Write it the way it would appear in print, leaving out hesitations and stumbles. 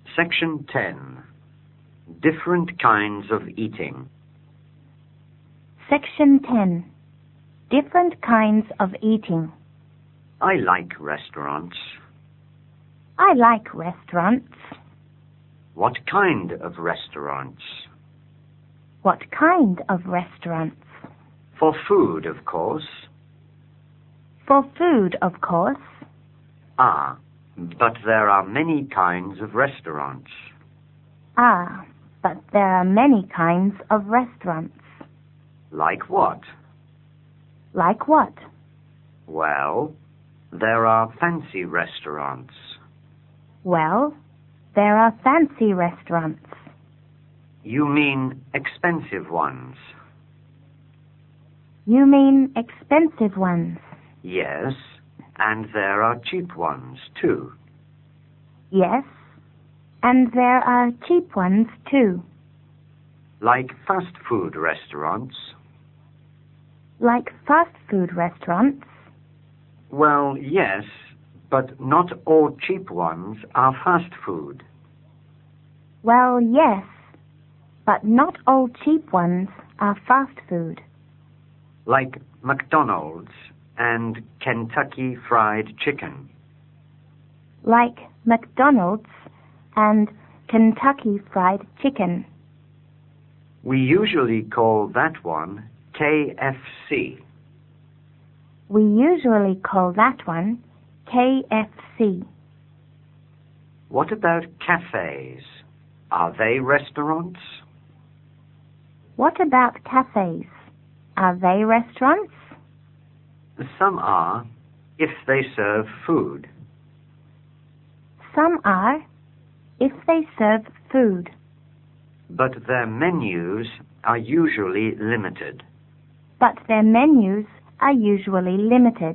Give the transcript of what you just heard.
Section 10. Different kinds of eating. Section 10. Different kinds of eating. I like restaurants. I like restaurants. What kind of restaurants? What kind of restaurants? For food, of course. For food, of course. Ah, but there are many kinds of restaurants. Ah, but there are many kinds of restaurants. Like what? Like what? Well, there are fancy restaurants. Well, there are fancy restaurants. You mean expensive ones? You mean expensive ones? Yes, and there are cheap ones, too. Yes, and there are cheap ones, too. Like fast food restaurants? Like fast food restaurants? Well, yes, but not all cheap ones are fast food. Well, yes, but not all cheap ones are fast food. Like McDonald's and Kentucky Fried Chicken. Like McDonald's and Kentucky Fried Chicken. We usually call that one KFC. We usually call that one KFC. What about cafes? Are they restaurants? What about cafes? Are they restaurants? Some are, if they serve food. Some are, if they serve food. But their menus are usually limited. But their menus are usually limited.